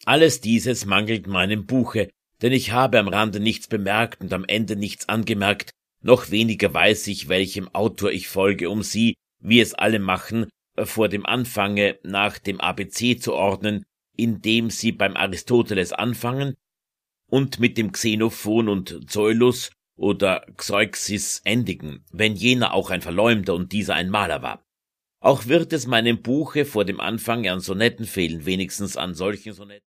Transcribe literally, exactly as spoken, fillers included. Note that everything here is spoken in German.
Alles dieses mangelt meinem Buche, denn ich habe am Rande nichts bemerkt und am Ende nichts angemerkt, noch weniger weiß ich, welchem Autor ich folge, um sie, wie es alle machen, vor dem Anfange nach dem A B C zu ordnen, indem sie beim Aristoteles anfangen und mit dem Xenophon und Zoilus oder Zeuxis endigen, wenn jener auch ein Verleumder und dieser ein Maler war. Auch wird es meinem Buche vor dem Anfang an Sonetten fehlen, wenigstens an solchen Sonetten.